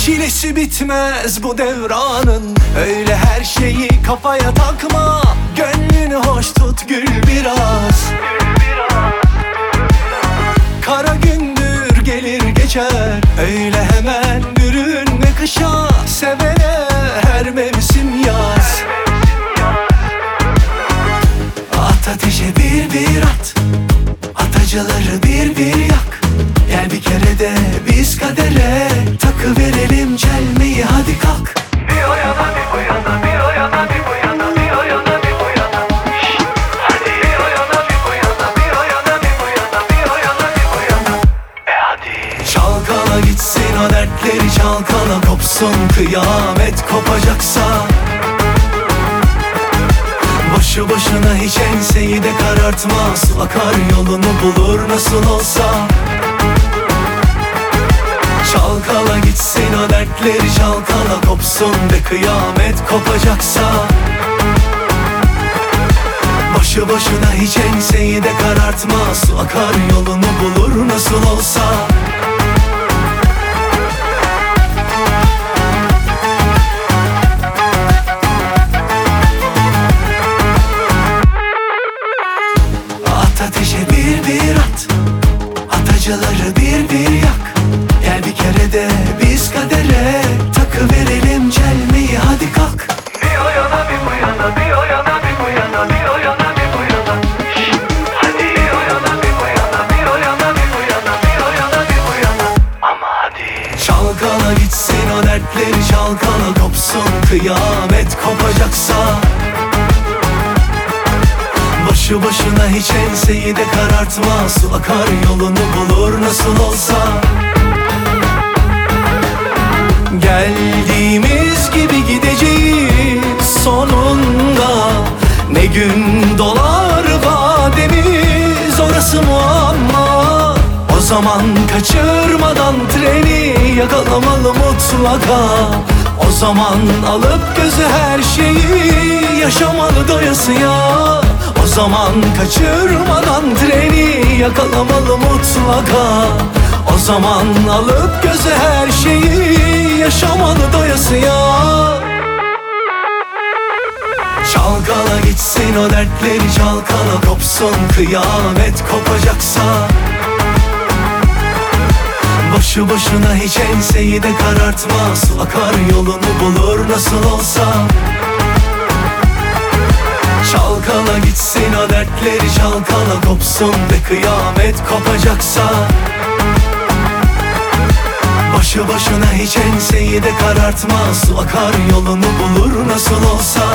Çilesi bitmez bu devranın, öyle her şeyi kafaya takma. Gönlünü hoş tut, gül biraz. Kara gündür gelir geçer, öyle hemen bürünme kışa. Sevene her mevsim yaz. At ateşe bir at, atacıları bir yak. Gel bir kere de biz kadere takıverelim çelmeyi, hadi kalk. Bir o yana bir bu yana, bir o yana bir bu yana, bir o yana bir bu yana. Hadi bir o yana bir bu yana, bir o yana bir bu yana, bir o yana bir bu yana. Hadi. Çalkala gitsin o dertleri, çalkala kopsun kıyamet kopacaksa. Boşu boşuna hiç enseyi de karartma, su akar yolunu bulur nasıl olsa. Çalkala gitsin o dertleri, çalkala kopsun ve kıyamet kopacaksa. Boşu boşuna hiç enseyi de karartma, su akar yolunu bulur nasıl olsa. At ateşe bir at, atacıları bir yak. Gel bir kere de biz kadere takıverelim çelmeyi, hadi kalk. Bir o yana bir bu yana, bir o yana bir bu yana, bir o yana bir bu yana. Hadi bir o yana bir bu yana, bir o yana bir bu yana, bir o yana bir bu yana. Ama hadi. Çalkala gitsin o dertleri, çalkala kopsun kıyamet kopacaksa. Boşu boşuna hiç enseyi de karartma, su akar yolunu bulur nasıl olsa. Geldiğimiz gibi gideceğiz sonunda. Ne gün dolar vademiz, orası muamma. O zaman kaçırmadan treni yakalamalı mutlaka. O zaman alıp gözü her şeyi yaşamalı doyasıya. O zaman kaçırmadan treni yakalamalı mutlaka. O zaman alıp gözü her şeyi yaşamalı doyasıya. Çalkala gitsin o dertleri, çalkala kopsun kıyamet kopacaksa. Boşu boşuna hiç enseyi de karartma, su akar yolunu bulur nasıl olsa. Çalkala gitsin o dertleri, çalkala kopsun ve kıyamet kopacaksa. Boşu boşuna hiç enseyi de karartma, su akar yolunu bulur nasıl olsa.